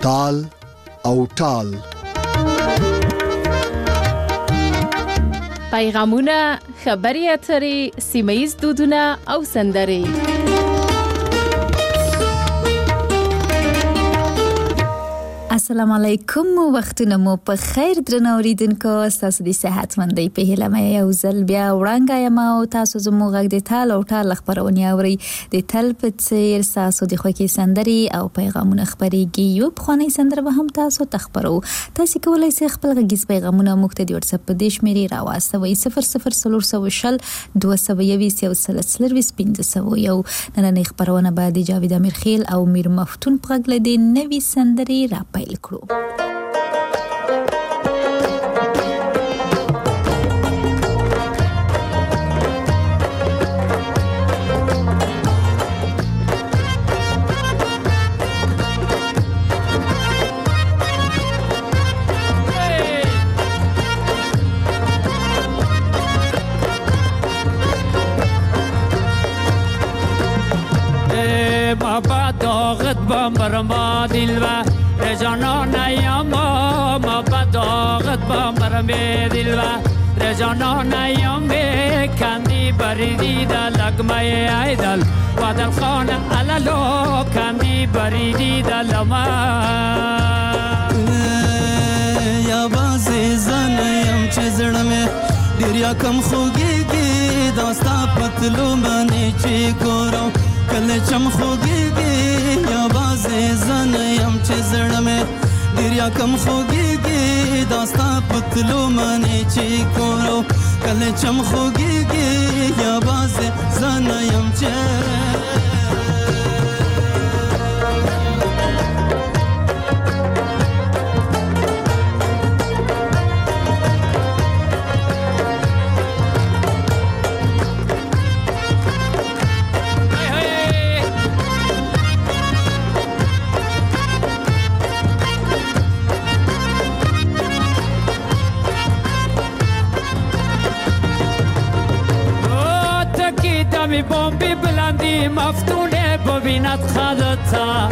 تال او ټال. پیغامونه، خبري اترې، سیمه‌ییز دودونه او سندرې. السلام علیکم، وختونه مو په خیر درنو اوریدونکو. تاسو د صحت مندۍ په هیله مې یو ځل بیا وړاندې یم او تاسو زموږ غږ د تال او ټال خبرونه اوري. د تل په څیر تاسو د خوږی سندري او پیغامونه خبريږي. یو بخونی سندره به هم تاسو تخبرو. تاسو کولای شئ خپل غږیز پیغامونه موږ ته د واتس اپ په دیش مری راوستوي 0040 220 یو سلسله 25 یو. نن خبرونه بعد جاوید امیرخیل او میر مفتون په غږ لدی نوې سندري را پیل کړو. بابا داغت بامرما دلوا رجانان ایاما ما بداغت بامرما دلوا رجانان ایاما کندی بریدی دا لگمه ایدل و دل خانه علالو کندی بریدی دا لما یا بازی زنیم چه زرمه دریا کم خوگیگی داستا پتلو منی چی گورو کل چم خوگیگی یا بازی زنیم چه زرمه دریا کم خوگیگی داستا پتلو منی چی گورو کل چم خوگیگی یا بازی زنیم چه می بومبی بلندی مفتونه ببیند خدتا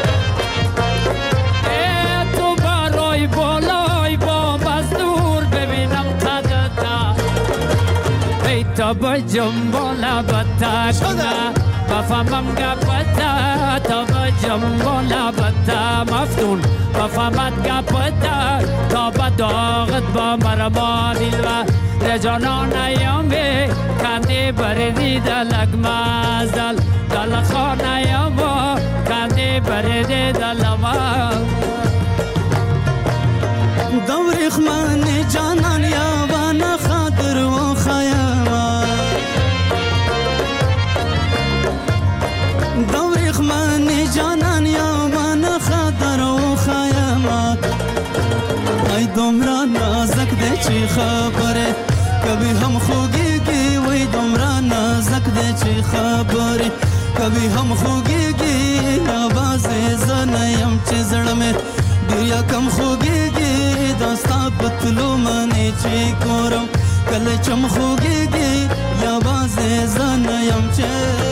تو برای بالای بوم از دور ببینم خدتا ای تا با جنبالا بتا کنه بفهمم گپتا تا با جنبالا بتا مفتون بفهمت گپتا تا با داغت با مرما دیلوه رجانان ایامی کندی بریدی دلگ مازدل دل خان ایاما کندی بریدی دل ما دوریخ من جانان یابان خاطر و خیاما دوریخ من جانان یابان خاطر و خیاما ای دمرا نازک ده چی خبره کبھی ہم خوگیگی وی دمرا نازک دے چی خبری کبھی ہم خوگیگی آواز زنیم چی زڑمے دریا کم خوگیگی داستا پتلو منی چی کورم کل چم خوگیگی آواز زنیم چی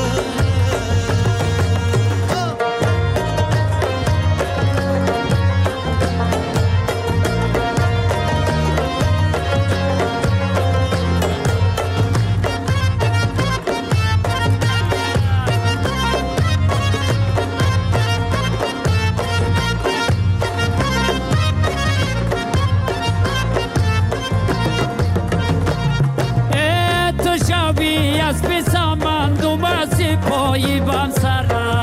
پایی بام سرا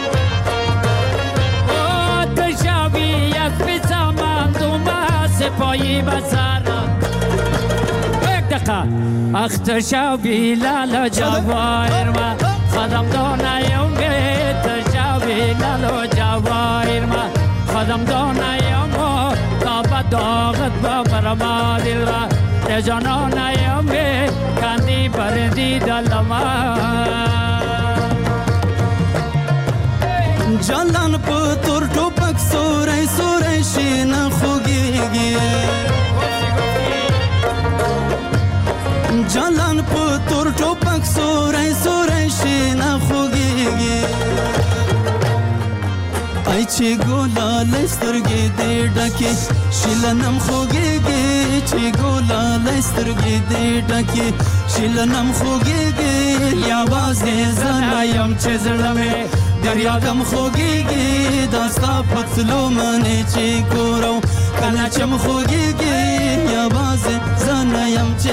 تشاوی از بسامان دوما سپایی بسرا یک دقیقه اختشاوی لالا جواهر ما خدم دانایم تشاوی لالا جواهر ما خدم دانایم تا با داغت با برما دل را رجانانایم کندی بردی دلما جلان پتور ټوپک سورای سورای شین خوږیږي جلان پتور ټوپک سورای سورای شین خوږیږي چې ګلالۍ سترګې دې ډکې شیلنم خوږېږي چې ګلالۍ سترګې دې ډکې شیلنم خوږېږي یوازې زه نه یم چې زړه مې دریادم خوږېږي دا ستا په تلو منې چې ګورو کله چې م خوږېږي یوازې زه نه یم چې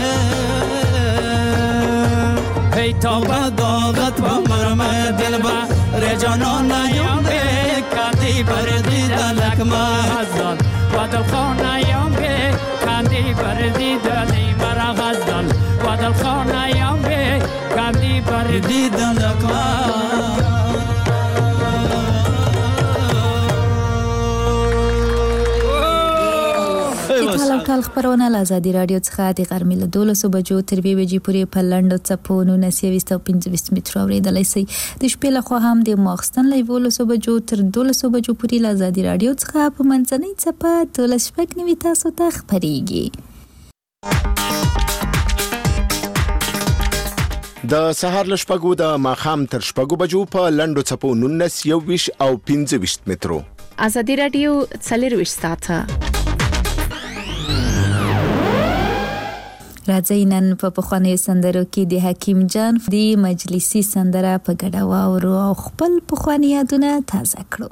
ای توبه داغت و مرمه دلبر رجانانه یم به کندی بردی دلک مزدال و دلخانه یم به کندی بردی دلی مرا غزدال و دلخانه یم به کندی بردی دلک ټال خبرونه له ازادي رادیو څخه د غرمې له 12 بجو تر 2 بجې پورې په لنډو څپو 1925 مترو اورېدلی شئ د شپې لخوا هم د ماخستن له 11 بجو تر 12 بجو پورې له ازادي رادیو څخه په منځنۍ څپه 12 تاسو ته خبرېږي. د سهار له شپږو د ماښام تر شپږو بجو په لنډو څپو 19 21 او 25 مترو ازادي رادیو 24 ساعته راځئ نن په پخوانیو سندرو کې د حکیم جان د مجلسي سندره په ګډه واورو او خپل پخواني یادونه تازه کړو.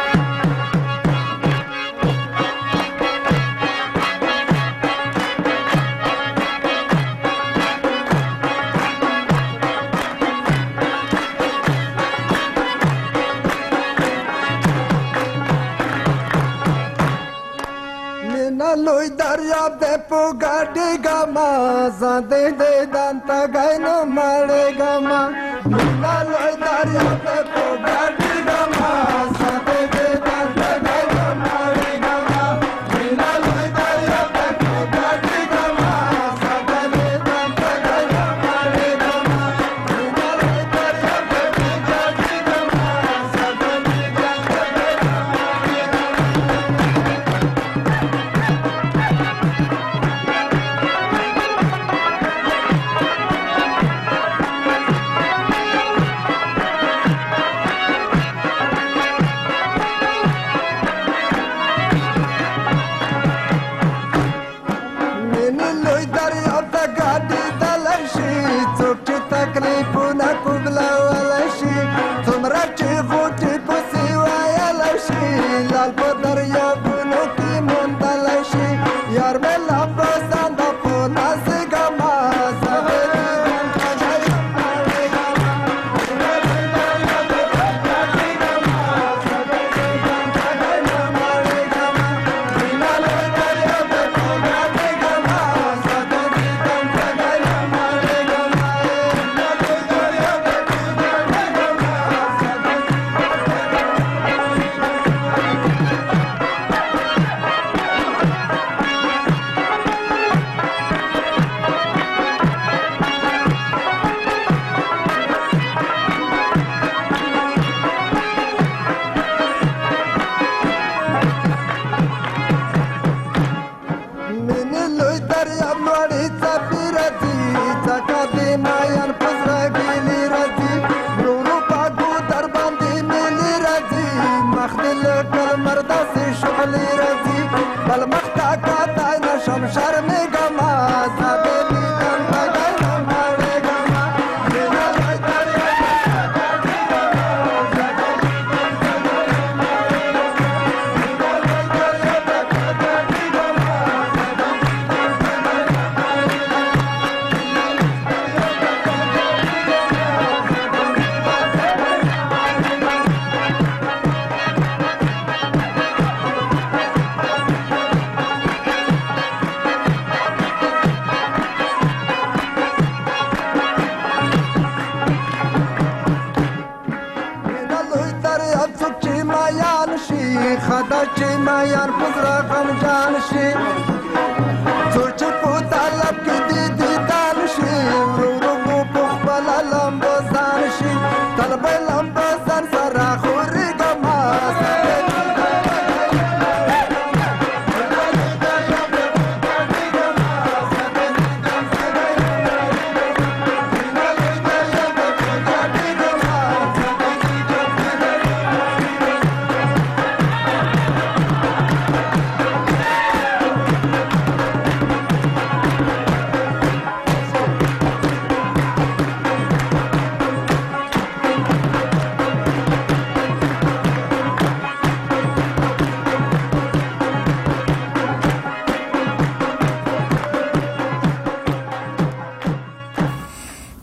لوی دریاب دې په ګاډي ګما زده دې دانتا غاینو مړې ګما مینا لوی دریاب دې په ګاډي ګما زده دې دانتا غاینو مړې ګما مینا لوی دریاب دې په ګاډي ګما زده دې دانتا غاینو مړې ګما مینا لوی دریاب دې په ګاډي ګما زده دې دانتا غاینو مړې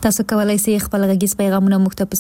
تاسو کولای شئ خپل غږیز پیغامونه موږ ته په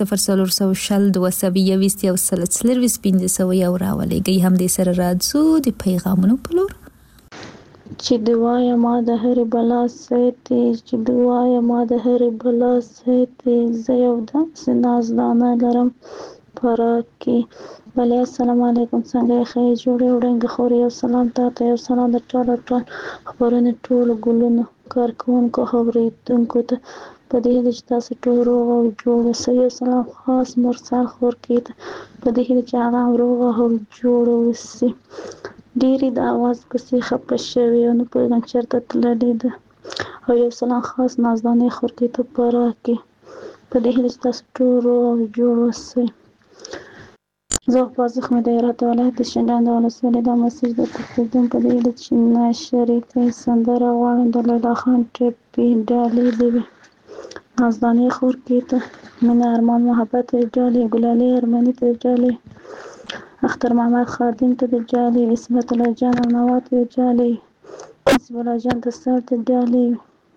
00422 راولېږئ. هم دې سره راځو د پیغامونو په لور. چې دوايا ما د هرې بلا ساتي، چې دوايا ما د هرې بلا ساتي، زه یو داسې نازدانه لرم پراک کې. بله السلام علیکم، څنګه یې ښه جوړې وړنګه خورې. یو سلام تاته، یو سلام د ټول خبرونه ټولو ګلونو کارکوونکو اورېدونکو ته په دې هیله چې تاسو ټول روغ او جوړ اوسئ. یو سلام خاص مرسل خورکي ته په دې هیله چې هغه هم روغ او جوړ اوسي. ډېرې د اواز پسې خفه شوې او نه پوهېږم چېرته تللې ده. او یو سلام خاص نازدانې خورکي ته په راکې په دې هیله چې تاسو ټول روغ او جوړ اوسئ. زه پازخ مې د هرات ولایت د شینډنډ ولسوالۍ دا مسیج د تقدیم په دې هیله چې نشرې ته سندره غواړم د لیلا خان ټپي ډالۍ دې وي. نازدانې خورکي ته مینه ارمان محبت ډالۍ، ګلالۍ ارمني ته ډالۍ، اختر محمد خادم ته د ډالۍ، عصمت الله جان او نوا ته د ډالۍ، حسب الله جان د سر ته ډالۍ،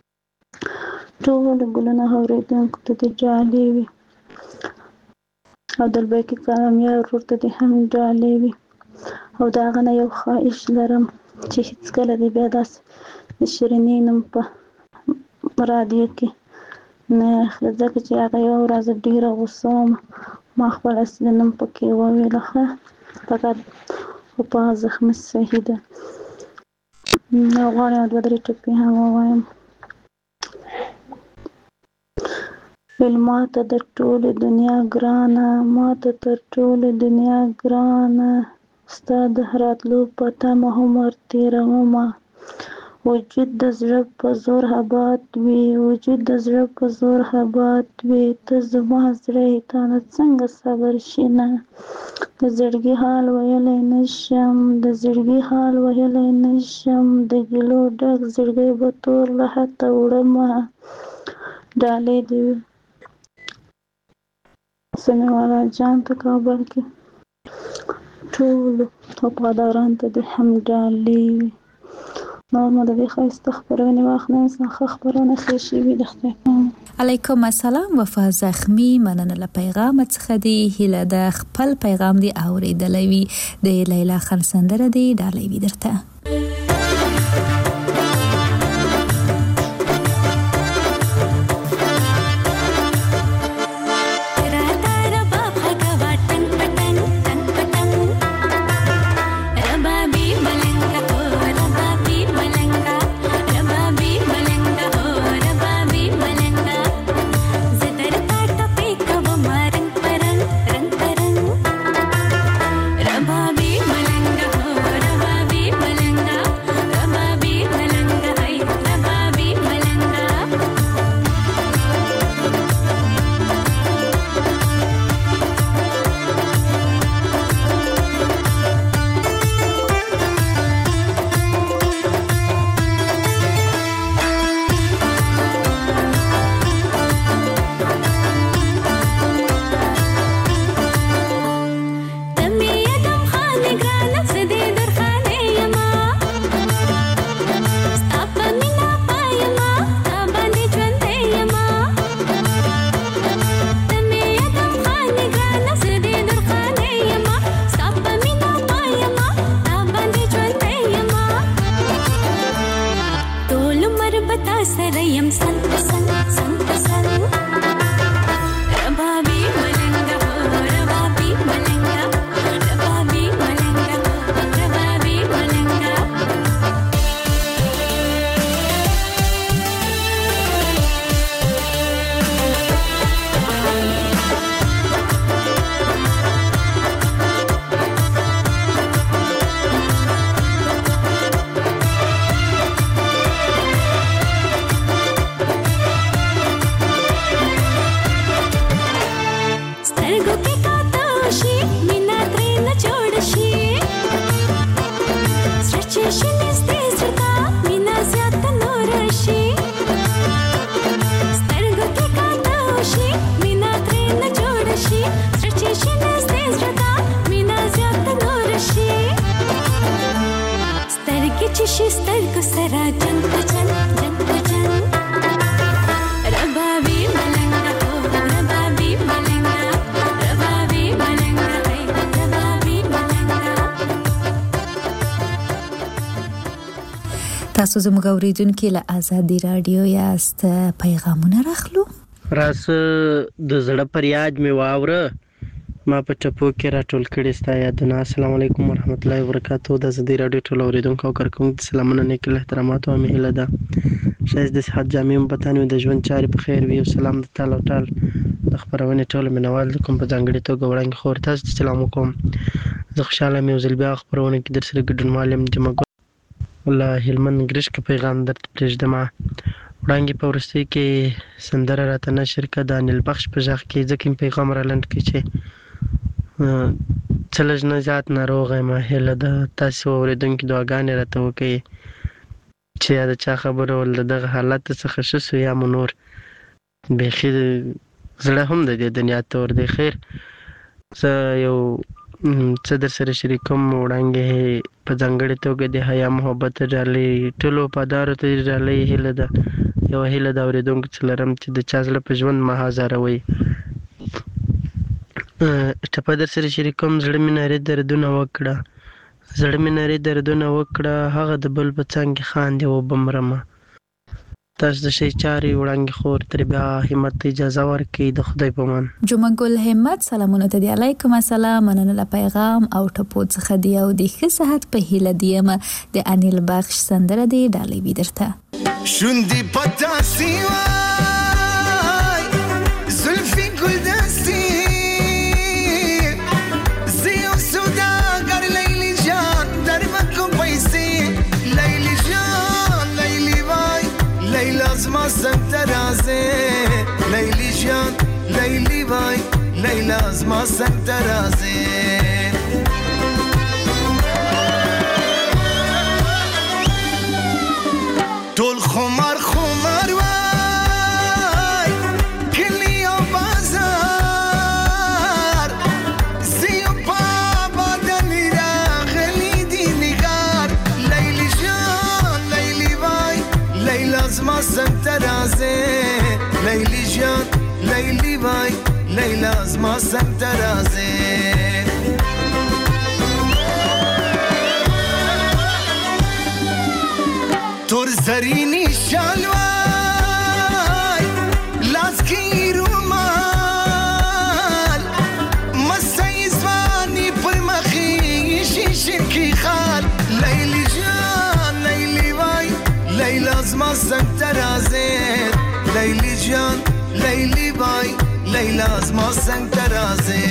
ټول ګلونه اورېدونکو ته د ډالۍ وي. او دلبیکي کامیاب ورور ته دې هم ډالۍ وي. او د هغه نه یو خواهش لرم چې هېڅکله دې بیا داسې د شیرینې نوم په رادیو کې نه اخلي، ځکه چې هغه یوه ورځ ډېره غوسه وم، ما خپل اصلي نوم پکې وویله. ښه فقط په زخمي صحیح ده. نو غواړم 2-3 ټکي هم ووایم. ماته د ټولې دنیا ګرانه، ماته تر ټولې دنیا ګرانه، ستا د راتلو په تمه عمر تېرومه. وجود د زړه په زور اباد وي، وجود د زړه په زور اباد وي، ته زما زړه تا نه څنګه صبر شینه. د زړګي حال ویلی نشم، د زړګي حال ویلی نشم، د ګیلو ډک زړګی به تور له حته وړمه. ډالۍ دې وي سمیع الله جان ته کابل کې، ټولو وفادارانو ته دې هم ډالۍ وي. نور مو د دې ښایسته خپرونې وخت نه انسان ښه خپرونه ښې شوي د خدای پامه. علیکم السلام. وفا زخمی مننه له پیغام څخه دی. هیله د خپل پیغام دی اوریدلی وي. د لیلا خان سندره دی ډالۍ وي درته. Star ko sara jant jant jant jant Rabbi تاسو زموږ اوریدونکو له آزادي رادیو یاست، پیغامونه راخلو. راس د زړه پریاد می واوره ما په ټپو کې راټول کړي ستا یادونه. السلام علیکم ورحمت الله وبرکاتہ. د آزادي رادیو ټول اوریدونکو او کارکونکو سلامونه، نیک احترامات او مهله ده. شایسته د صحت جامع مبتانو د ژوند چارې په خیر وي. سلام د تعالی ټال د خبرونه ټول منوال کوم په ځانګړي توګه وړاندې خور تاسو سلام کوم. زه خوشاله مې وزل بیا خبرونه کې در سره ګډون معلم جمع الله هلمند ګریش کې پیغام درته پرېږدم. وړاندې په ورستۍ کې سندره راته نشر کړه د انیل بخش په غږ کې، ځکه پیغام را لنډ کړي چې څه لږ نه زیات ناروغه یم. هیله ده تاسو اورېدونکي دعاګانې راته وکړئ چې یا د چا خبره ول د دغه حالت څخه ښه سو یا مو نور بیخي زړه هم د دې دنیا تور دی. خیر زه یو څه در سره شریکوم. وړاندې په ځانګړې توګه د حیا محبت ډالۍ ټولو وفادارو ته ډالۍ هیله ده. یوه هیله د اورېدونکو څه لرم چې د چا زړه په ژوند مه ازاروئ. ټپه در سره شریکوم. زړه مې نارې دردونه وکړه، زړه مې نارې دردونه وکړه، هغه د بل په څنګ خاندې وبمرمه. تاسو د شي چارې وړاندې خور تر بیا همت اجازه ورکړئ. د خدای په امان. جمعه ګل همت سلامونه ته دی. علیکم السلام، مننه له پیغام او ټپو څخه دی او د ښه صحت په هیله دیم. د انیل بخش سندره دی ډالۍ وي درته. شوندی پتا سی وای زلفی گل دستی زیو سوداگر لیلی جان در مکو پیسی لیلی جان لیلی وای لیل از ما سنگ ترازه لیلی جان لیلی وای لیل از ما سنگ ترازه طول خمار خمار وای کلی و بازار زیو بابا دلی را غلی دی نگار لیلی جان لیلی وای لیل از ما سنگ ترازه لیلی جان لیلی وای لیل از ما سنگ ترازه تور زرینی شالوای لاسکی رومال مستی زوانی پر مخی شیشن کی خال لیلی جان لیلی وای لیل از ما سنگ ترازه لیلی جان لیلی وای لیل از ما سنگ ترازه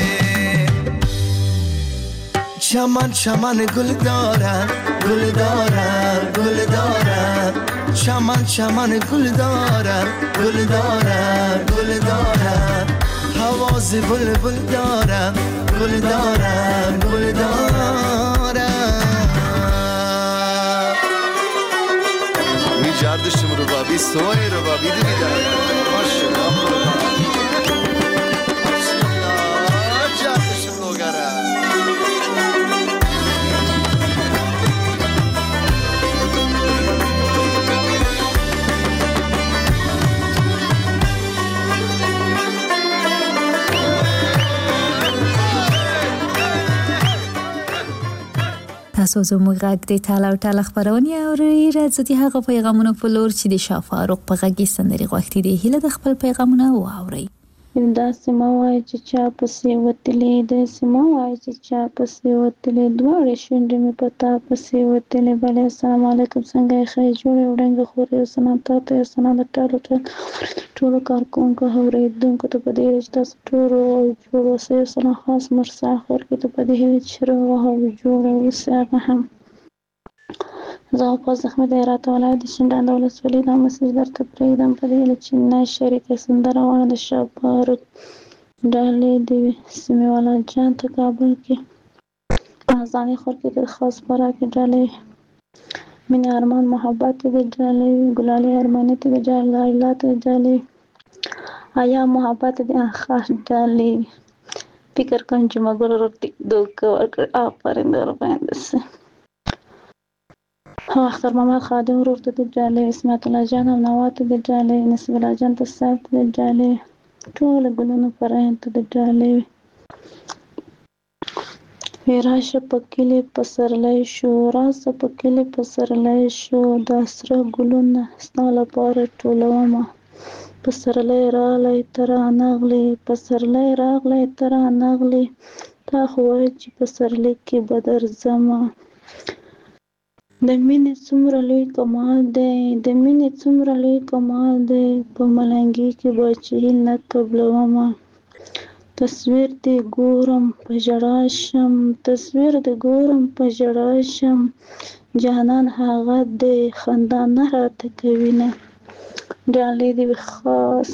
چمن چمن گل دارد گل دارد گل دارد چمن چمن گل دارد گل دارد گل دارد حواس بلبل دارد گل دارد گل دارد می جردشم ربابی سوی ربابی دی بیدار ماشالله جردشم لوگره تاسو زموږ غږ د تعالی او تعالی خبرونه اورئ. راځي د هغه پیغامونو په لور چې د شاه فاروق په غږ کې سندري غوښتي دي. هیله د خپل پیغامونه واورئ. دا سیمه وای چې چا پسې وتلې د سیمه وای چې چا پسې وتلې دواړې شونډې مې پتا پسې وتلې. بله السلام علیکم، څنګه یې ښه جوړې وړاندې خورې او سلام تاته یو سلام د ټولو کارکونکو اورېدونکو ته په دې چې تاسو ټولو جوړ اوسئ. سلام خاص مرسا خور کې ته په دې چې روغ او جوړ اوسئ. هغه هم زه په زخمه د هرات ولایت د شینډنډ ولسوالۍ دا مسیج درته پرېږدم په دې چې نه شریکه سندره وانه د شاه فاروق ډالۍ د سیمې والا جان ته کابل کې ځانې خور کې د خاص خوراکي ډالۍ مینه ارمان محبت د ډالۍ ګلالي ارماني ته د ډالۍ ته ډالۍ آیا محبت د خاص ډالۍ فکر کوم چې مګر ورته دوک ورکړ آفرین در باندې سه اختر محمد خادم ورور ته د ډالۍ اسمت الله جان او نوات د ډالۍ نصیب الله جان ته صاحب د ډالۍ ټول ګلونو پرهن ته د ډالۍ راشه په کلي پسرلی شو، راشه په کلي پسرلی شو، دا سره ګلونه ستا لپاره ټولومه. پسرلی راغلی ته رانغلې، پسرلی راغلی ته رانغلې، تا خو وایه چې پسرلی کې به درځمه. د مینې څومره لوی کمال دی، د مینې څومره لوی کمال دی، په ملنګي کې به چې نه قبلومه. تصویر دې ګورم په ژړا شم، تصویر دې ګورم په ژړا شم، جانان هغه دې خندا نه راته کوي نه. ډالۍ دې وي خاص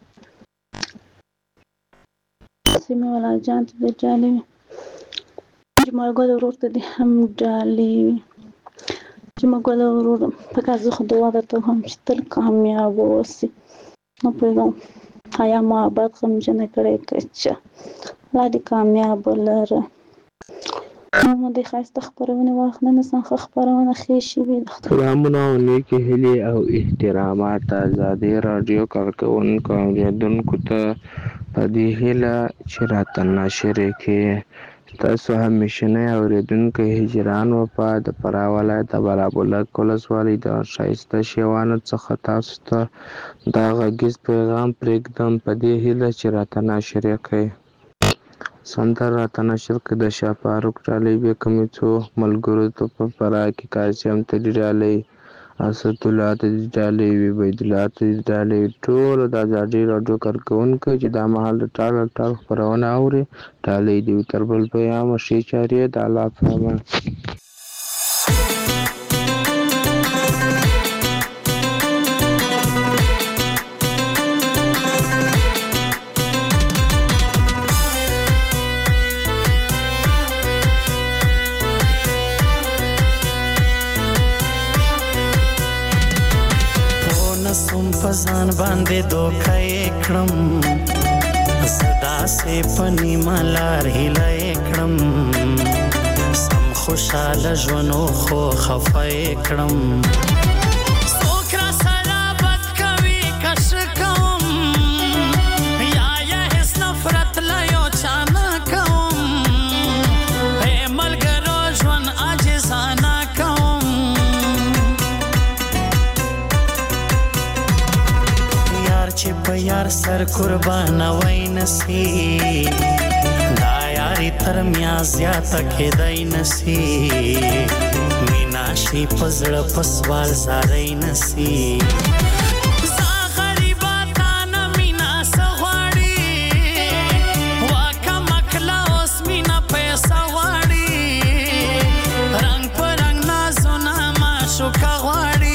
سیمې والا جان ته دې ډالۍ وي، جمال ګل ورور ته دې هم ډالۍ وي. جمال ګل ورور فقط زه خو دعا درته وهم چې تل کامیاب اوسې. نه پوهېږم حیا محبت غمجنه کړی که چا، الله دې کامیاب لره. نو دې ښایسته خپرونې واخلنه سم ښه خپرونه ښې شوې ده. سلامونه او نیکې هیلې او احترامات ازادي راډیو کارکوونکو او اورېدونکو ته په دې هیله چې راته نشرې کې تاسو همیشنی اورېدونکی هجران وفا د فراه ولایت د بلابلک ولسوالۍ د ښایسته شیوانو څخه تاسو ته دا غږیز پیغام پرېږدم په دې هیله چې راته نشرې کوئ. سندره راته نشر کړه د شاه فاروق ډالۍ بیا کومې څو ملګرو ته په فراه کې قاسم ته دې ډالۍ، اسدالله ته دې ډالۍ وي، عبیدالله ته دې ډالۍ وي، ټولو د ازادي راډیو کارکوونکو چې دا مهال د ټال خپرونه اوري ډالۍ دې وي. تر بل پیامه ښې چارې د الله په امان. پزان باندې دوکه کړم، صدا سه پنی مالار هله کړم، سم خوشاله ژوندو خو خفه کړم. څوک را سره بد کوي کش کوم، یا هیڅ نفرت لا یو چا نه کوم، ملګرو ژوند عاجزانه کوم. چې په یار سر قربان وای نسی، دا یاری تر میا زیاته کېدای نسی، مینا شي په زړه په سوال زارای نسی. زه غریبه تا نه مینا څه غواړي، واکه مکله اوس مینا پیسه غواړي، رنګ په رنګ نازونه معشوقه غواړي.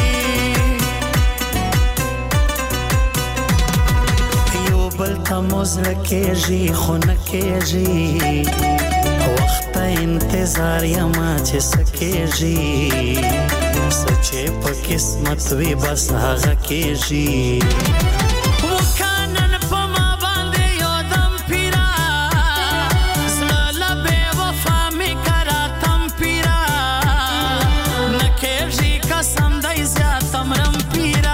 بل ته موزله کېږي خو نه کېږي، وخت انتظار یما چې څه کېږي، څه چې په قسمت وي بس هغه کېږي. وکانن په ما باندې یو دم پیرا، زړه له بې وفا مې کراتم پیرا، نه کېږي قسم دی زیات مرم پیرا.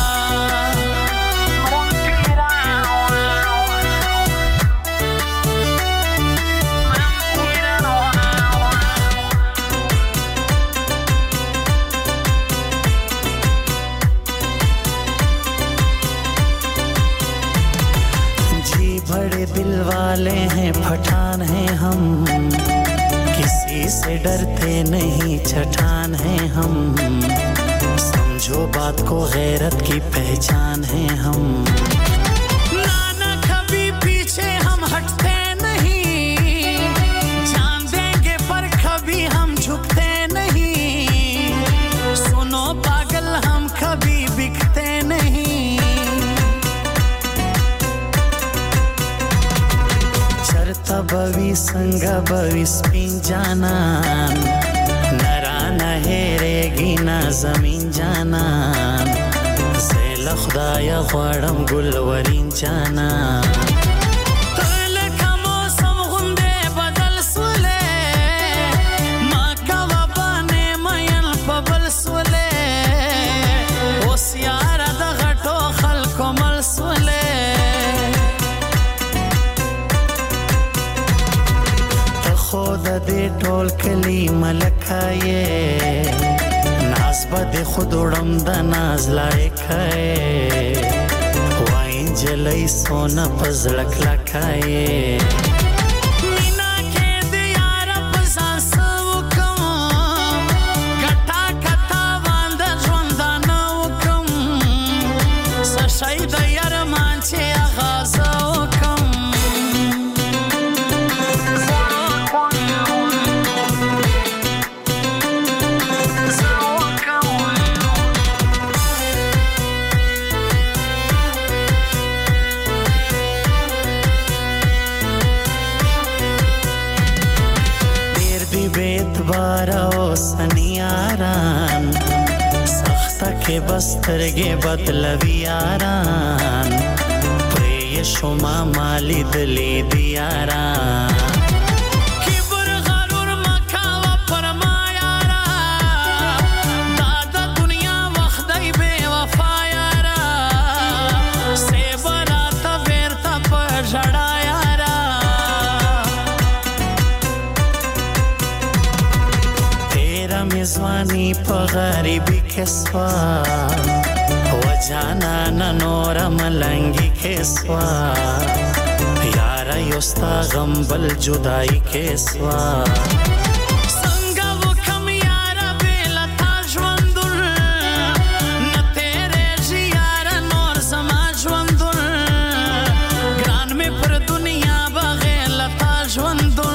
दिल वाले हैं पठान हैं हम, किसी से डरते नहीं चट्टान हैं हम, समझो बात को गैरत की पहचान हैं हम. ना कभी पीछे हम हटते नहीं, जान देंगे पर कभी हम झुकते नहीं, सुनो पागल हम कभी बिकते नहीं. बवी संग बवी स्पिन जानन, नरा नहेरेगी ना जमीन जानन, زیل خدای غواړم ګلورین جانان. لکه موسم غوندې بدل سولې، ما کوه باندې مین په بل سولې، اوس یاره د غټو خلکو مل سولې. خود دې ټول کلی ملکه یې ناز به دې خود وړم د ناز لایقه یې وای نجلۍ سونه په زړه کلکه یې مینا کې دې یاره په ځان څه وکړم ګټه کته باندې ژوندانه وکړم څه شی د یارمان چې اغازه وکړم بارا اوسنی یاران سخته کې بسترګې بدلوي یاران پرې شما مالی دلی دی یاران کبر غرور مکاوه پر ما یارا دا د دنیا وخت دی بے وفا یارا سیبرا ته بیرته په ژړا میزوانی په غریبی کې سوا و جانانا نور ملنګي کې سوا یارا یوستا غم بل جدائی کې سوا څنګه وکم یارا بلا تا ژوندون نه تیرېږي یارا نور زما ژوندون ګران مې پر دنیا بغیر له تا ژوندون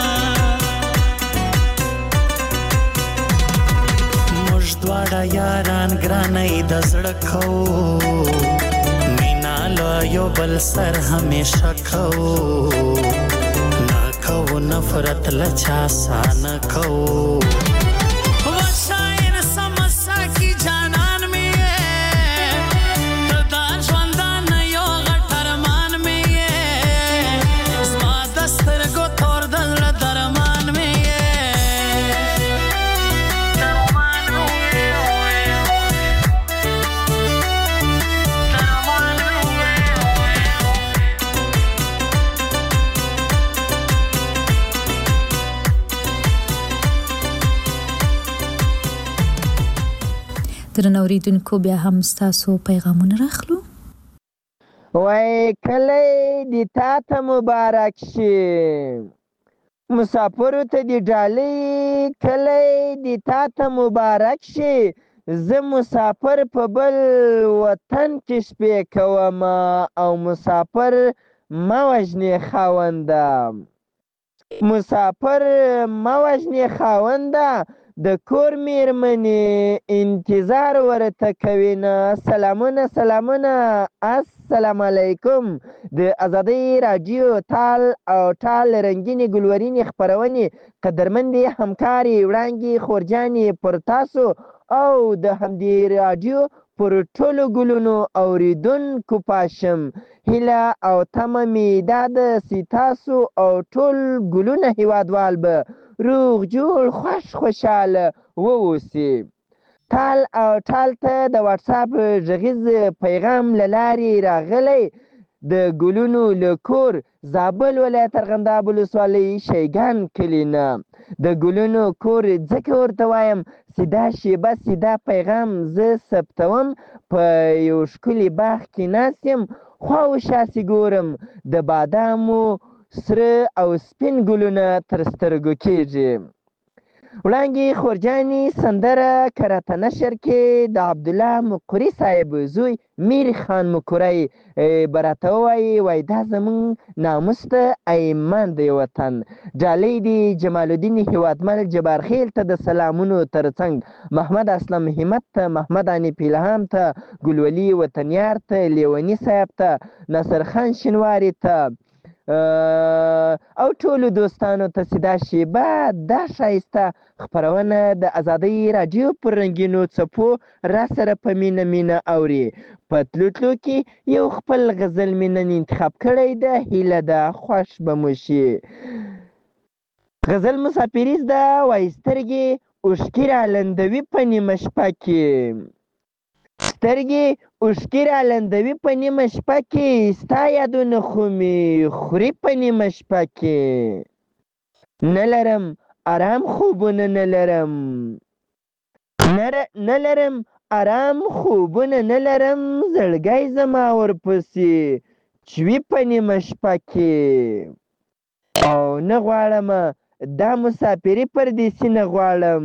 دواړه یاران ګرانۍ د زړه کوو مینا له یو بل سر همیشه کوو نه کوو نفرت له چا ساه نه کوو و شاعر سمسا کی جانان مې ته دا ژوندانه یو غټ ارمان مې زما د سترګو تور د زړه درمان مې درنو اوریدونکو بیا هم ستاسو پیغامونه راخلو وای کلی دې تا ته مبارک شي مسافرو ته دې ډالۍ کلی دې تا ته مبارک شي زه مسافر په بل وطن کې شپې کوم او مسافر مه وژنې خاونده مسافر مه وژنې خاونده د کور میرمنې انتظار ورته کوي نه سلامونه السلام علیکم د آزادۍ راډیو تال او ټال رنګینې ګلورینې خپرونې قدرمندې همکارې وړانګې خورجانې پر تاسو او د همدې راډیو پر ټولو ګلونو اوریدونکو پاشم هیله او تمه مې دا ده چې تاسو او ټول ګلونه هیوادوال به روغ جوړ خوشحاله واوسي تال او ټال ته د واتساپ غږیز پیغام له لارې راغلی د ګلونو له کور زابل ولایت ارغنداب ولسوالۍ شیګان کلي نه د ګلونو کور ځکه ورته وایم سیدا شیبه سیدا پیغام زه ثبتوم په یو ښکلي باغ کې ناست یم خوا و شاسې ګورم د بادامو سره او سپین ګلونه تر سترګو کېږي وړانګې خورجانې سندره کرته نشر کې د عبدالله مقري صاحب زوی میر خان مقری به راته ووایي وایي دا زموږ ناموس ته ایمان د وطن ډالۍ دي جمال الدین هیوادمل جبارخیل ته د سلامونو ترڅنګ محمد اسلم همت ته محمد حنیف الهام ته ګلولي وطنیار ته لیوني صاحب ته ناصر خان شینواري ته او ټولو دوستانو ته سیدا شیبه دا ښایسته خپرونه د آزادۍ راډیو پر رنګینو څپو را سره په مینه اوري په تلو کې یو خپل غزل مې نن انتخاب کړی ده هیله ده خوښ به مو شي غزل مسافریز ده وایي سترګې اوښکې رالندوي په نیمه شپه کې سترګې اوښکې رالندوي په نیمه شپه کې ستا یادونه خو مې خوري په نیمه شپه کې نه لرم آرام خوبونه نه لرم نه لرم آرام خوبونه نه لرم زړګی زما ورپسې چوي په نیمه شپه کې او نه غواړم دا مسافري پردیسي نه غواړم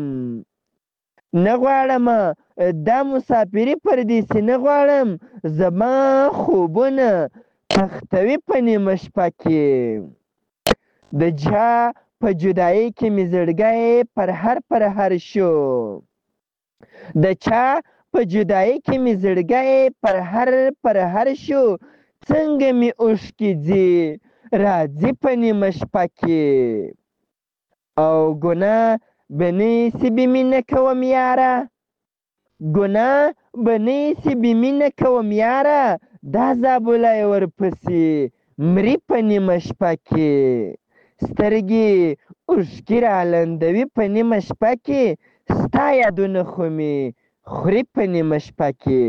دا مسافري پردیسي نه غواړم زما خوبونه تختوي په نیمه شپه کې د چا په جدایۍ کې مې زړګی پرهر شو د چا په جدایۍ کې مې زړګی پرهر شو څنګه مې اوښکې ځي راځي په نیمه شپه کې او ګناه به نیسي بې مینه کوم یاره دا زابله یې ورپسې مري په نیمه شپه کې سترګې اوښکې رالندوي په نیمه شپه کې ستا یادونه خو مې خوري په نیمه شپه کې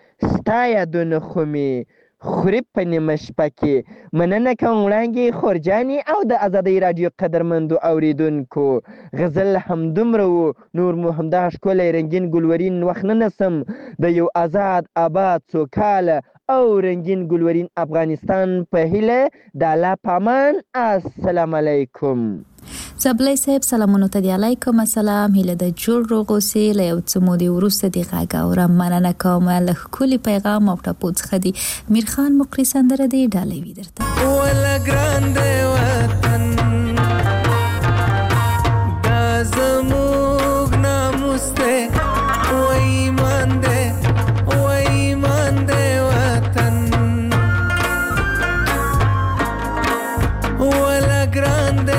مننه کوم وړانګې خورجانې او د ازادۍ راډیو قدرمندو اوریدونکو غزل همدومره و نور مو همدا ښکلی رنګین ګلورین وخت نه نسم د یو آزاد آباد سوکاله او رنګین ګلورین افغانستان په هیله د الله په امان السلام علیکم زبلی صاحب سلامونو ته دی علیکم السلام هیله د جوړ روغ اوسې له یو څه مودې وروسته د غږ اورم مننه کوم له ښکلي پیغام او ټپو څخه دی میرخان مقری سندره دی ډالۍ وي درته ولا ګران دی وطن دا زموږ ناموس دی و ایمان دی وطن ولا ګران دی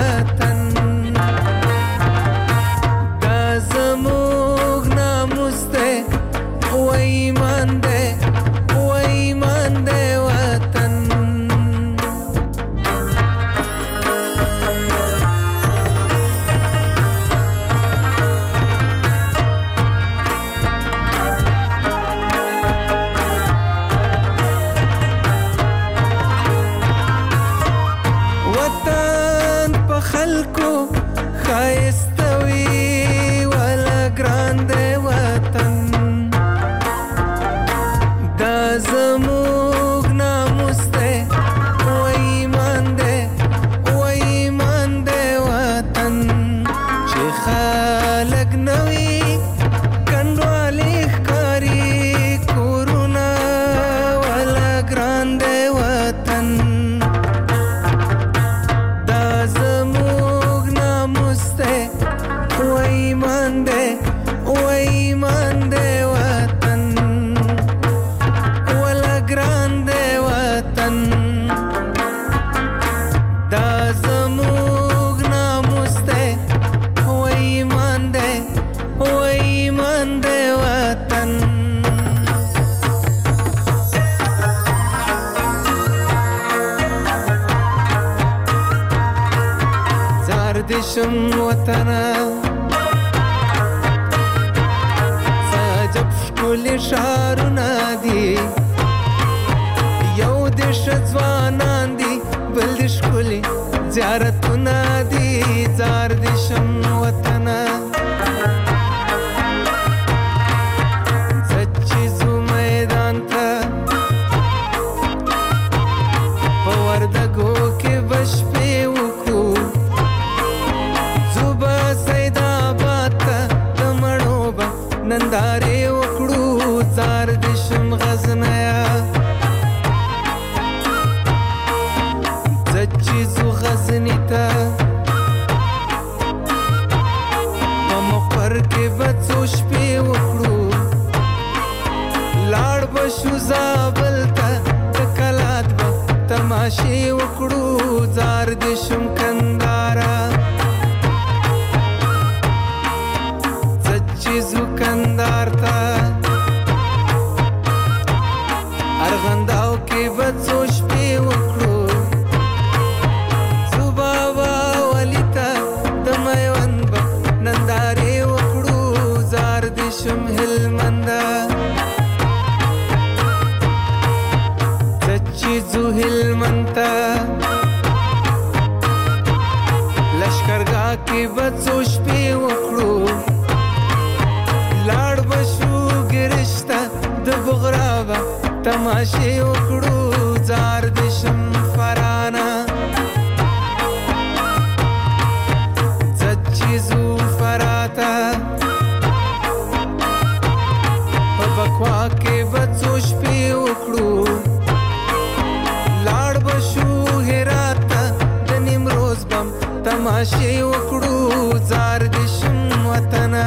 دشم وطنا ساجب شکل شارنا دی یو دش ځوانان دی بل د شکل زیارتنا دی زار دشم وطنا سچی زو میدان تا پوردگو کې بش په وکو ننداره وکړو زار دشم غزنیا زچې زو غزنی ته په مقر کې بڅو شپې وکړو لاړ بشو زابل ته د کلات به تماشې وکړو زار دشم کندارا کندار تا ارغنداو کې بڅو شپې وکړو صبابا ولیتا د میوند به نندارې وکړو زار دشم هلمندا سچې زو هلمنتا کې به څو شپې وکړو لاړ به شو ګرشته د بغرابه تماشې وکړو زار د شم فرانه زد چې زو فراته په بکوا کې به څو شپې وکړو لاړ به شو هرات ته د نیمروز بم تماشې وکړو زار د شم وطنه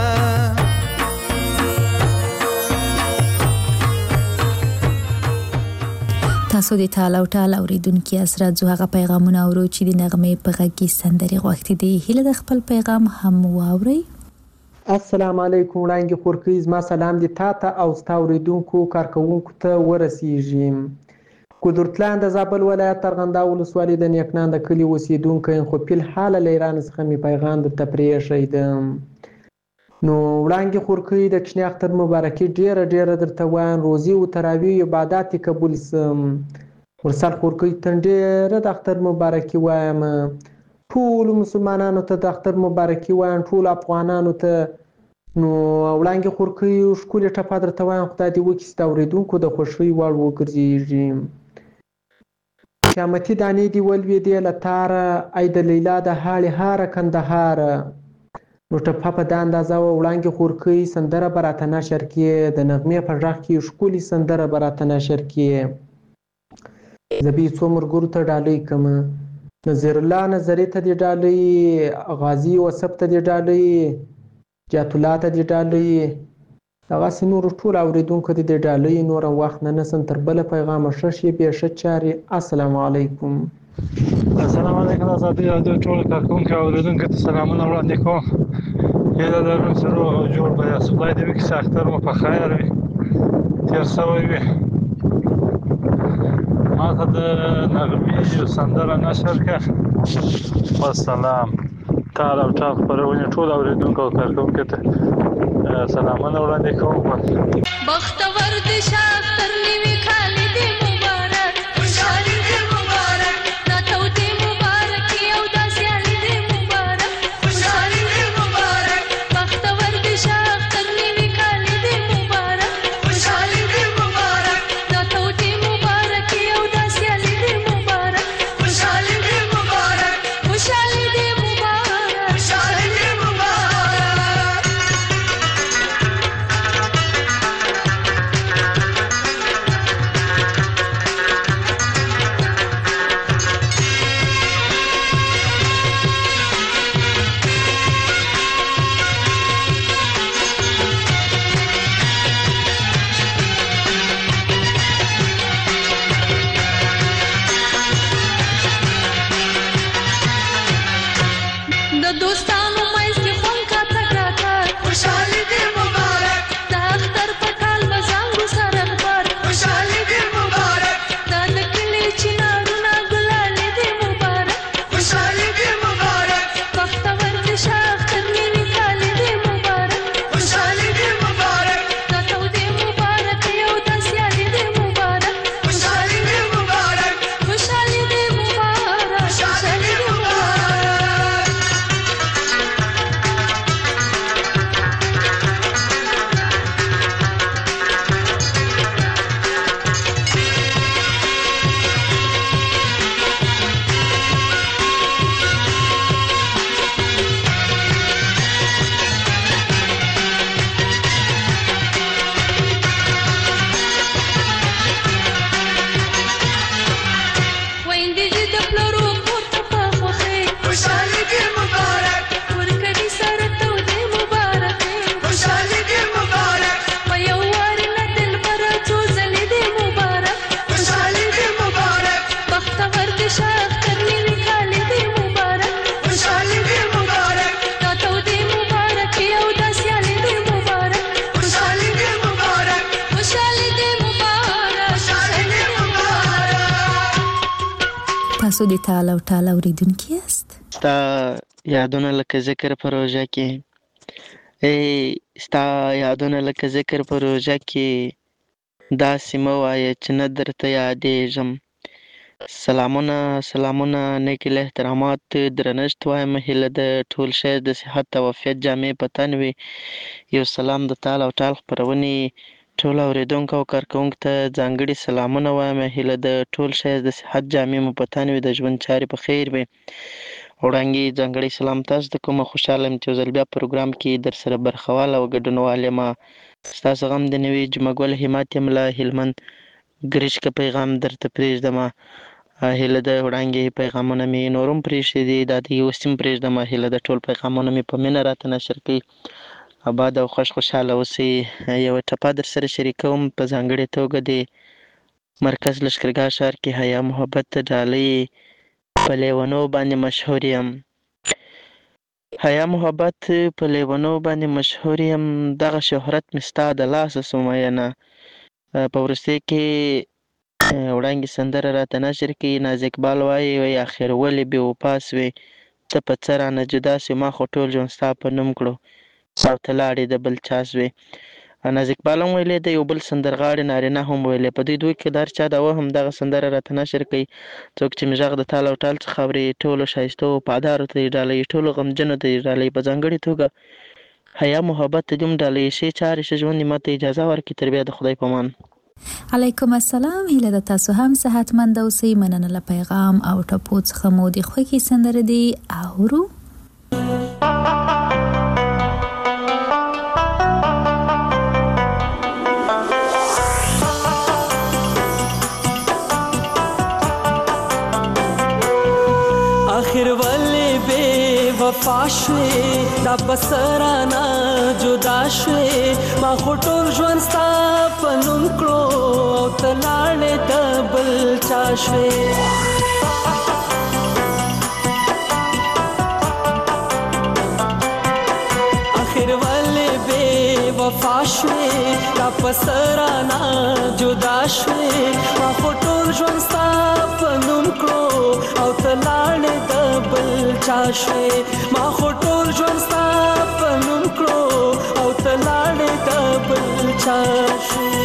تاسو د ټال او ټال اوریدونکو اسرات زو هغه پیغامونه اورو چې د نغمې په غږ کې سندري غوښتي دي هله د خپل پیغام هم واوري. السلام علیکم وړاندې خورکې زما سلام دي تاته او ستا اوریدونکو کارکونکو ته ورسیږي. قدرتلان د زابل ولایت ارغنده ولسوالۍ د نیکنان د کلي اوسیدونکی خو په حال له ایران څخه می پیغام درته پرېښی ده. نو وړاندې خورکې د کشنی اختر مبارکي ډیره درته وایم روزي او تراویح عبادت قبول سم ورسال خورکې ته ډیره د اختر مبارکي وایم ټول مسلمانانو ته د اختر مبارکي وایم ټول افغانانو ته. نو وړاندې خورکې ښکلې ټپه درته وایم خدای دې وکړي ستا اورېدونکو د خوښۍ وړ وګرځېږي. قیامتي دانې دې ولوېدې له تاره ای د لیلا د هاړې هاره کندهاره. نو ټپه په دا اندازه وه وړاندې خورکۍ سندره به راته نشر کړې د نغمې په غږ کې ښکلې سندره به راته نشر کړې. زه به یې څو ملګرو ته ډالۍ کړم نظیر الله نظري ته دې ډالۍ غازي وصف ته دې ډالۍ جات الله ته دې ډالۍ دغسې نورو ټولو اورېدونکو ته دې ډالۍ نور وخت نه نسم تر بله پیغامه ښه شیبې ښه چارې. السلام علیکم. السلام علیکم ازادي راډیو ټول کارکونکو او اوریدونکو ته سلامونه وړاندې کوم. هیله لرم چې روغ او جوړ به یاست. خدای دې وکړي چې اختر مو په خیر وي تېر سوی وي. ما ته د نغمې یو سندره نشر کړه. والسلام. ټال او ټال خپرونې ټول اوریدونکو او کارکونکو ته سلامونه وړاندې کوم. بختور دې شه اختر نوي کال دې مبارک خوشحالي دې مبارک ناتو دې مبارک او داسیالي دې مبارک خوشحالي دې مبارک بختور دې شه اختر نوي کال دې مبارک خوشحالي دې مبارک ناتو دې مبارک او داسیالي دې مبارک خوشحالي دې مبارک خوشحالي دې مبارک خوشحالي دې مبارک. د دوستانو مېز کې خوند کاته کاته خوشحالي دې مبارک د اختر په ټال بزانګو سره خبر خوشحالي دې مبارک د نکلي چنارونه ګلالي دې مبارک خوشحالي دې مبارک بختور دې شه اختر نوي کال دې مبارک خوشحالي دې مبارک ناتو دې مبارک او داسیالي دې مبارک خوشحالي دې مبارک خوشحالي دې مبارک خوشحالي دې مبارک. ویندې دې د پلرو کور ته په خوښۍ خوشحالي دې مبارک ورکړي سره تو دې مبارک خوشحالي دې مبارک په یو وار نه دلبره څو ځلې دې مبارک خوشحالي دې مبارک بختور دې شه اختر نوي کال دې مبارک خوشحالي دې مبارک ناتو دې مبارک او داسیالي دې مبارک خوشحالي دې مبارک خوشحالي دې مبارک خوشحالي دې مبارک. تاسو د ټال او ټال اوریدونکو یاست. ستا یادونه لکه ذکر په روژه کې ستا یادونه لکه ذکر په روژه کې داسې مه وایه چې نه درته یادېږم سلامونه نیکې له احترامات درنښت وایم هیله د ټول شی د صحت او عافیت جامې په تن وي. یو سلام د تال او ټال خپرونې ټولو اورېدونکو او کارکوونکو ته ځانګړي سلامونه وایم. هیله د ټول شی د صحت جامې مو په تن وي، د ژوند چارې په خیر وي. وړاندې ځانګړی سلام تاسو ته کوم. خوشحاله یم چې یو ځل بیا پروګرام کې در سره برخوال او ګډونوال یم. ستاسو غم د نوي جمعه ګل همت یم له هلمند ګرچ که پیغام درته پرېږدم. هیله د وړاندې پیغامونه مې نور هم پرېښي دي، دا د اوس هم پرېږدم. هیله د ټول پیغامونه مې په مینه راته نشر کوي. آباد او خوشحاله اوسئ. یوه ټپه در سره شریکوم، په ځانګړې توګه د مرکز لښکرګاه ښار کې حیا محبت ډالۍ په لیونو باندې مشهور یم. حیا محبت په لیونو باندې مشهور یم، دغه شهرت مې ستا د لاسه سو مینه. په وروستۍ کې وړاندې سندره راته نشر کوي. ناز اقبال وایي اخر ولې بې وفا سوې، ته په څه رانه جدا سوې، ما خو ټول ژوند ستا په نوم کړو او ته لاړې د بل چا سوې. ناز اقبال هم ویلی دی، یو بل سندرغاړي نارینه هم ویلی. په دوی دوی کې د هر چا د هم دغه سندره راته نشر کوي. څوک چې مې غږ د تال او ټال څخه اوري، ټولو ښایستو وفادارو ته یې ډالۍ، ټولو غمجنو ته یې ډالۍ. په ځانګړې توګه حیا محبت ته دې هم ډالۍ. ښې چارې ښه ژوند ماته اجازه ورکړي. تر بیا د خدای په امان. علیکم السلام. هیله د تاسو هم صحتمند اوسئ. مننه له پیغام او ټپو څخه مو د خوښې سندره دی اورو. آخر ولې بې وفا شوې، دا بسرانا جدا شوې، ما خو ټول ژوند ستا په نوم کړو او ته لاړې د بل چا شوې. آخر ولې بې وفا شوې، دا بسرانا جدا شوې، ما خو ټول ژوند ستا په نوم کړو او ته لاړې د بل چا شوې. ما خو ټول ژوند ستا په نوم کړو او ته لاړې د بل چا شوې.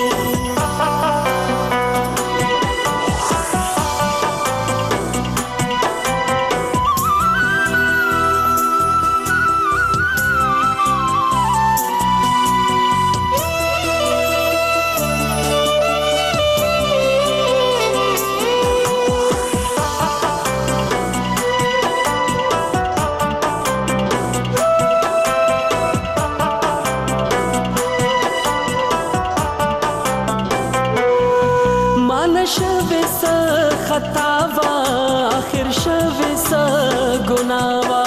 شوی سا خطا وا، آخر شوی سا گناه وا،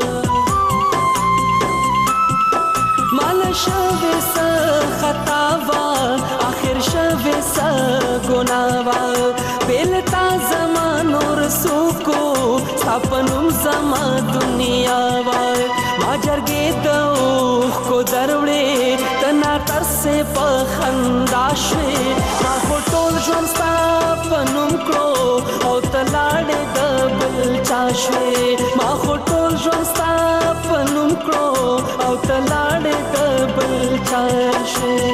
مال شوی سا خطا وا، آخر شوی سا گناه وا. بیلتا زمان اور سوکو سپنم زما دنیا وا. ما جرګې د اوښ کو دروړې تنا تر سے په خندا شوې. ما خو ټول ژوند ستا په نوم کړو او ته لاړې د بل چا شوې. ما خو ټول ژوند ستا په نوم کړو او ته لاړې د بل چا شوې.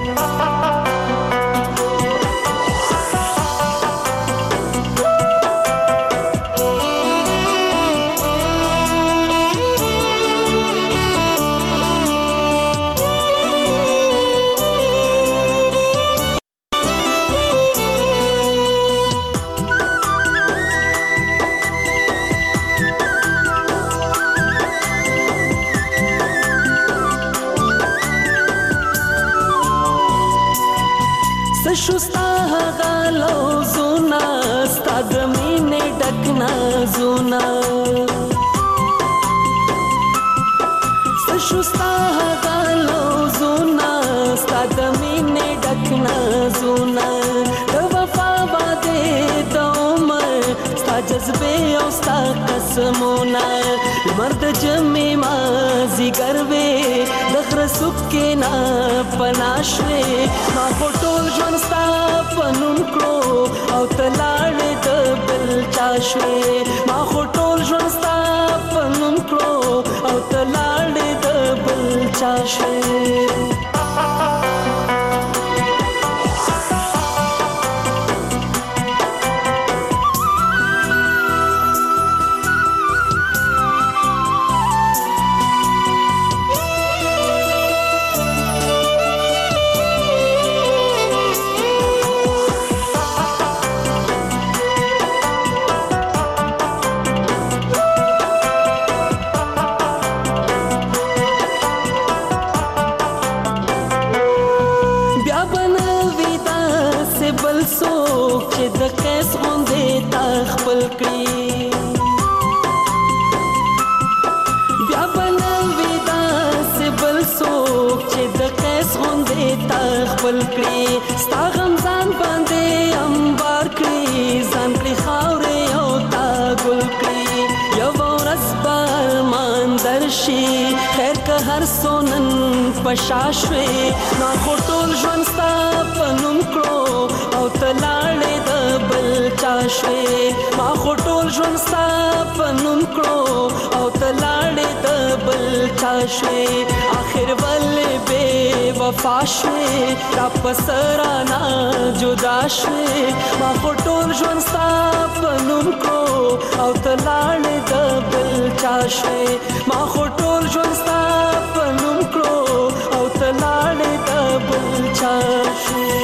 شستا غالو زونا ستا د مینې ډک نازونه، شستا غالو زونا ستا د مینې ډک نازونه. د وفا وعدې د عمر ستا جذبې او ستا قسمونه، لمر د جمعې مازدیګر وې د غره څوک کې نه پناه شوې. ما خو ټول ژوند ستا په نوم کړو او ته لاړې د بل چا شوې. ما خو ټول ژوند ستا په نوم کړو او ته لاړې د بل چا شوې. راشي خیر که هر سونن پشاشوي نا خټول ژوند ستا په نوم کړو او تلاړې د بل چاشوي ما خټول ژوند ستا په نوم کړو او تلاړې د بل چاشوي اخر ولې بے وفا شوي را پسرانا جدا شوي ما خټول ژوند ستا په نوم کړو او تلاړې د بل چاشوي ما خټول ژوند ستا په نوم کړو او تلاړې د بل چاشوي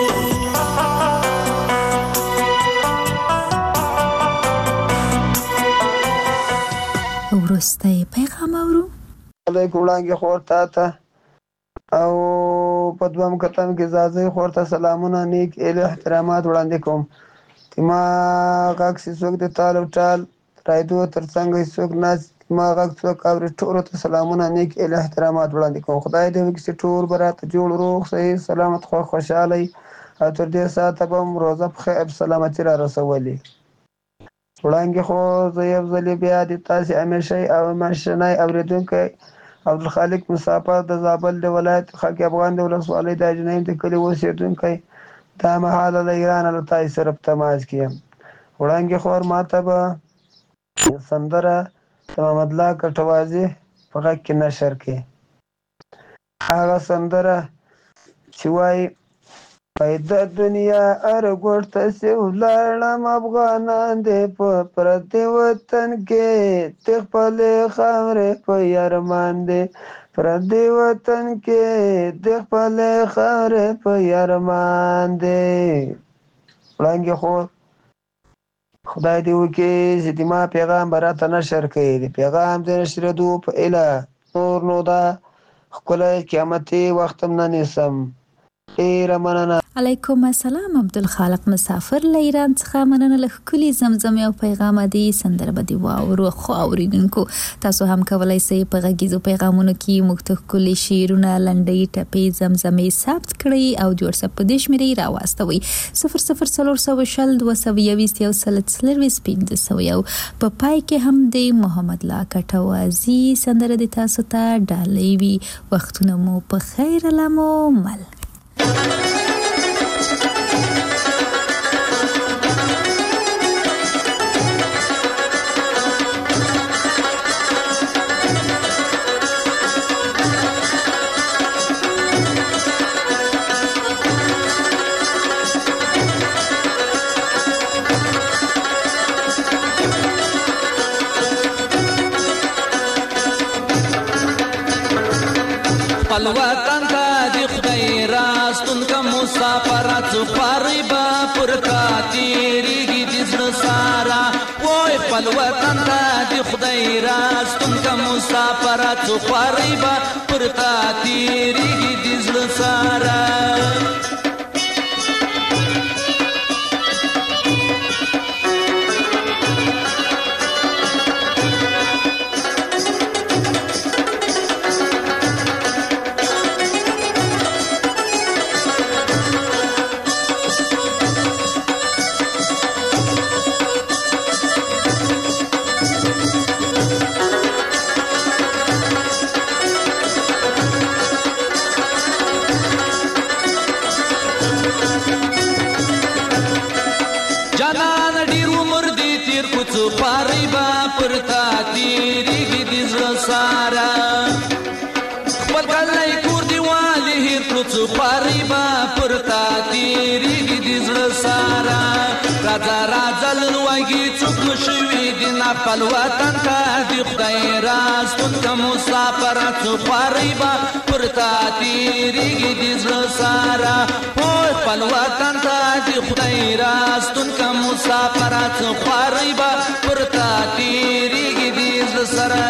وروستی پیغام اورو. علیکم وړانګې خور تا ته او په دویم کتن کې زازۍ خور ته سلامونه نیک ایله احترامات وړاندې کوم ما غږ چې څوک د تال او ټال رایدو تر څنګ څوک ناست ما غږ څوک اوري ټولو ته سلامونه نیک ایله احترامات وړاندې کوم خدای دې وکړي چې ټول به راته جوړ روغ صحیح سلامت خوشحالی او تر دې ساعته به م روزه په خیر سلامتي را رسولي وړاندې خو زه یو ځلې بیا د تاسې همیشهی او همېشنی اورېدونکی عبدالخالق مسافر د زابل د ولایت خاک افغان د ولسوالۍ د اجنیم د کلي اوسېدونکی دا مهاله له ایرانه له تاسې سره په تماس کې یم وړاندې خور ما ته به سندره د محمد الله کټوازي په غږ کې نشر کړي هغه سندره چې وایي پیدا دنیا ارګوټ ته سي ولاړم افغانان دې په پردي وطن کې د خپلې خاورې په یارمان دې پردي وطن کې د خپلې خاورې په یارمان دې وړاندې خو خدای دې وکړي چې د ما پیغام به راته نشر کړي د پیغام د نشرېدو په ایله نور نو دا ښکلی قیامتي وخت هم نه نیسم ډېره مننه. علیکم السلام عبدالخالق مسافر له ایران څخه مننه له ښکلي زمزمې او پیغامه دي سندره به دې واورو خو اورېدونکو تاسو هم کولی شئ په غږیزو پیغامونو کې موږ ته ښکلي شعرونه لنډۍ ټپې زمزمې ثبت کړئ او د وټساپ په دې شمېرې راواستوئ 00400 په پای کې هم د محمد الله کټوازي سندره د تاسو ته ډالۍ وي وختونه مو په خیر علامو مل الوطن ته د خدای راستون که مسافرت خوارې به پر تا تېرېږي د زړه ساره وای خپل وطن ته د خدای راستون که مسافرت خوارې به پر تا تېرېږي د زړه ساره خپل وطن ته د خدای راستون که مسافرت خوارې به پر تا تېرېږي د زړه ساره وای خپل وطن ته د خدای راستون که مسافرت خوارې به پر تا تېرېږي د زړه سره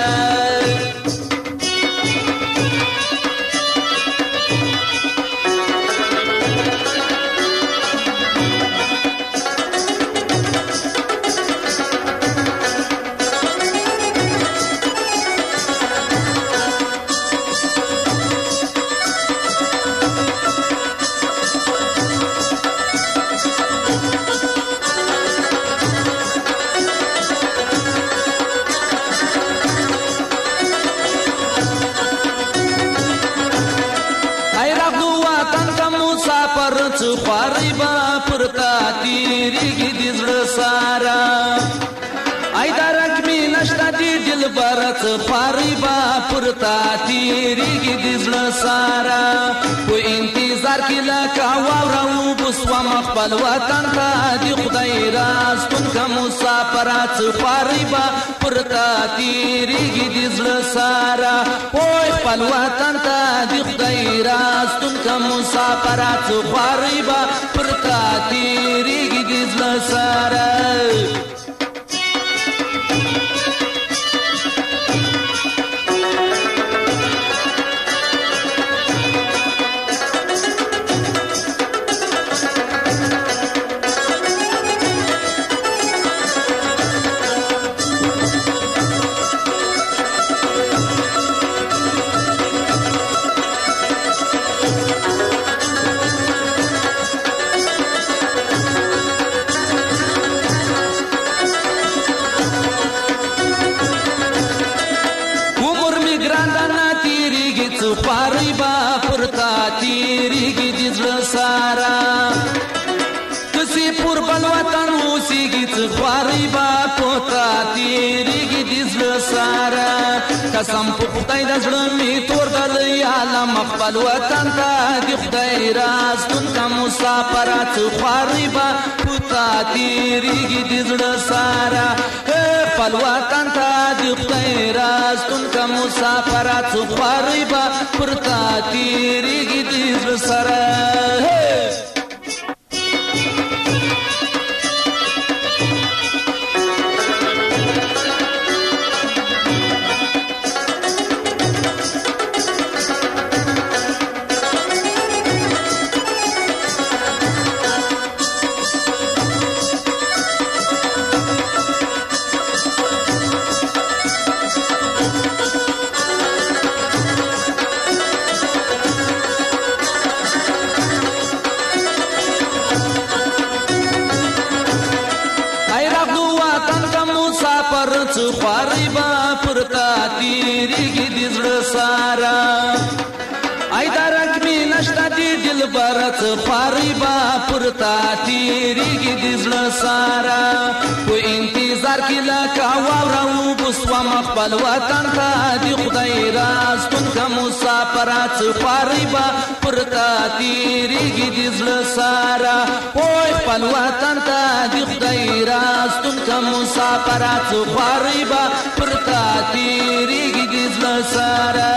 نشته د دلبر څه خوارۍ به پر تا تېرېږي د زړه ساره په انتظار کې لکه واوره وبوسوم خپل وطن ته د خدای راستون که مسافره څه خوارۍ به پر تا تېرېږي د زړه ساره پوی خپل وطن ته د خدای راستون که مسافره څه خوارۍ به پر تا تېرېږي د زړه ساره خوارۍ به پر تا تېرېږي د زړه ساره کسې پر بل وطن اوسېږي څه خوارۍ به په تا تېرېږي د زړه ساره قسم په خدای د زړه مې تور دی عالم خپل وطن ته د خدای راستون که مسافره څه خوارۍ به په تا تېرېږي د زړه ساره خپل وطن ته د خدای راستون که مسافره څه خوارۍ به پر تا تېرېږي د زړه سره خوارۍ به پر تا تېرېږي د زړه ساره ای درک مې نشته د دلبر څه خوارۍ به پر تا تېرېږي د زړه ساره په انتظار کې لکه واوره وبوسوم خپل وطن ته د خدای راستون که مسافره څه خوارۍ به پر تا تېرېږي د زړه ساره پوی خپل وطن ته د خدای راستون که مسافره څه خوارۍ به پر تا تېرېږي د زړه ساره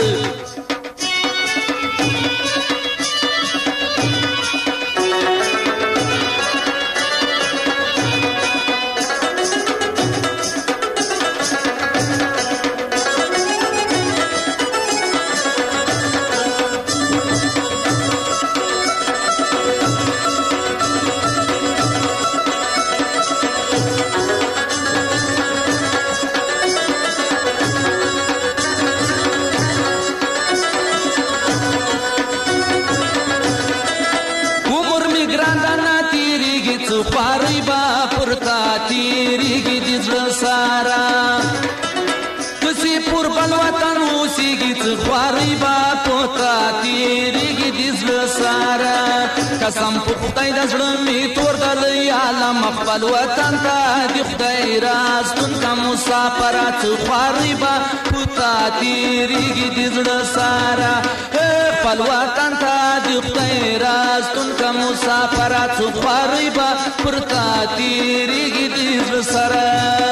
خوارۍ به پر تا تېرېږي د زړه ساره کسې پر بل وطن اوسېږي څه خوارۍ به په تا تېرېږي د زړه ساره قسم په خدای د زړه مې تور دی عالم خپل وطن ته د خدای راستون که مسافره څه خوارۍ به په تا تېرېږي د زړه ساره خپل وطن ته د خدای راستون که مسافره څه خوارۍ به پر تا تېرېږي د زړه سره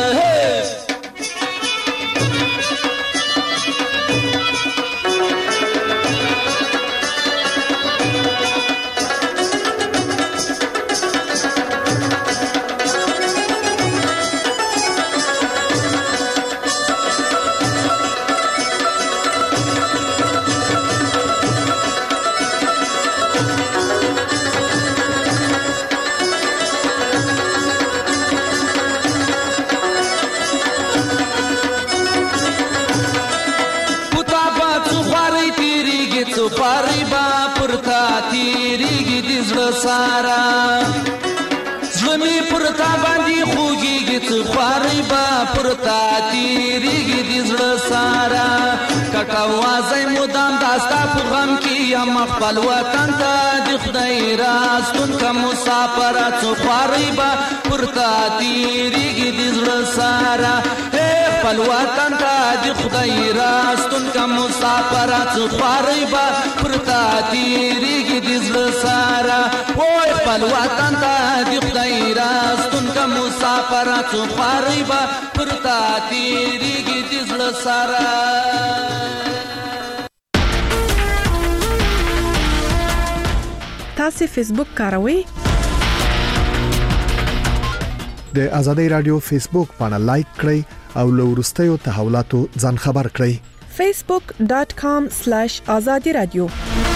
خوارۍ به پر تا تېرېږي د زړه ساره زړه مې پر تا باندې خوږېږي څه خوارۍ به پر تا تېرېږي د زړه ساره کټه وازی مدام دا ستا په غم کې یم خپل وطن ته د خدای راستون که مسافره څه خوارۍ به پر تا تېرېږي د زړه ساره خپل وطن ته د خدای راستون کا مسافرات خواري با پرتا تیریږي د زړه سارا وای خپل وطن ته د خدای راستون کا مسافرات خواري با پرتا تیریږي د زړه سارا. تاسو فیسبوک کاروئ؟ د آزادۍ رادیو فیسبوک باندې لایک کړئ او له وروستیو تحولاتو ځان خبر کړئ. facebook.com/azadi radio